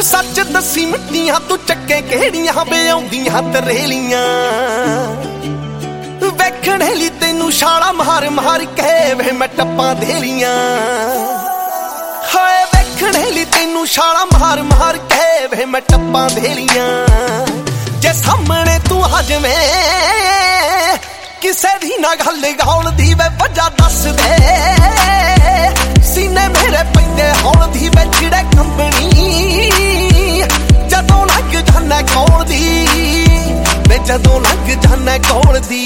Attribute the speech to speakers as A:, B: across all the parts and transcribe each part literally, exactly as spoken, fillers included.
A: सच दसी मिट्टियां तू चक्के केड़ियां बेआउंदियां तरेलियां वेखणे लई तैनू छाला मार मार के वे मैं टप्पां देलियां हाय वेखणे लई तैनू छाला मार मार के वे मैं टप्पां देलियां जे सामने तू आ जवें किसे दी ना गल गौल दी वे वजह दस दे सीने मेरे पैंदे हौल दी वे चिड़े कंबनी जदों लग जाना कौल दी वे जदों लग जाना कौल दी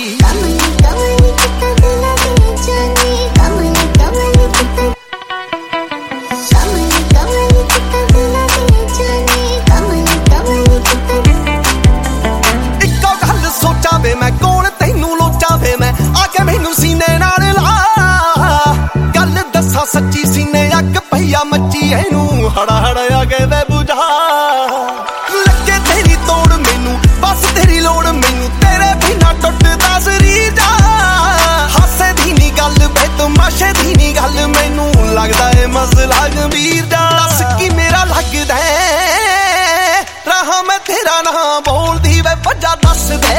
A: इक्को गल सोचा वे मैं कौन तैनू लोचा वे मैं आके मैनू सीने नाल ला गल दसा सच्ची सीने अग पईया मच्ची एनू हड़ा हड़ा आ गए वे बुझा लगे तेरी तोड़ मैनू बस तेरी लोड़ मैनू तेरे बिना टुटदा शरीर जा हासे दी नी गल बे तमाशे दी नी गल मैनू लगदा ए मसला गंभीर जा दस की मेरा लगदा रहा मैं तेरा ना बोल दी वे वजह दस दे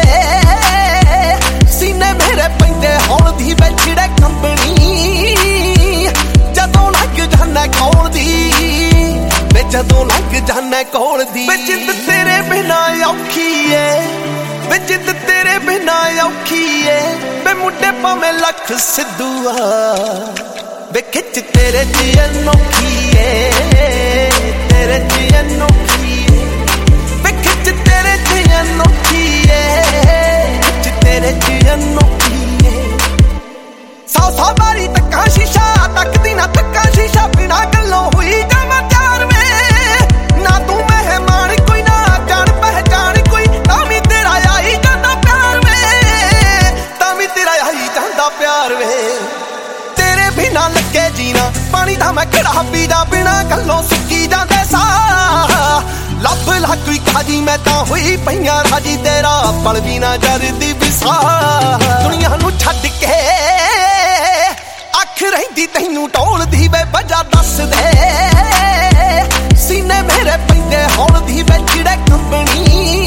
A: सीने मेरे पैंदे हौल दी वे चिड़े कंबनी जदों लग जाना कौल दी वे जदों लग जाना कौल दी वे जिंद तेरे बिना औखी है वे जिंद तेरे बिना औखी है वे मुंडे भावें लख सिद्धू आ वे खिच तेरे च अनोखी है तेरे च अनोखी है वे खिच तेरे च अनोखी है खिच तेरे च अनोखी है सौ सौ बारी तक्का शीशा तकदी ना तक्का शीशा बिना गल्लों हुई जावां त्यार वे ना तू मेहमान कोई ना जान पहचान कोई तावी तेरा आई जांदा प्यार वे तावी तेरा आई जांदा प्यार वे तेरे बिना लगे जीना पानी दा मैं किड़ा पीदा बिना गल्लों सुक्की जांदे सा लभ ला कोई काजी मैं तां हुई पईयां राजी तेरा पल भी ना जरदी विसा दुनिया नू छड्ड के अख रहिंदी तैनू ढोल दी वे वजह दस दे सीने मेरे पैंदे हौल दी वे चिड़े कंबनी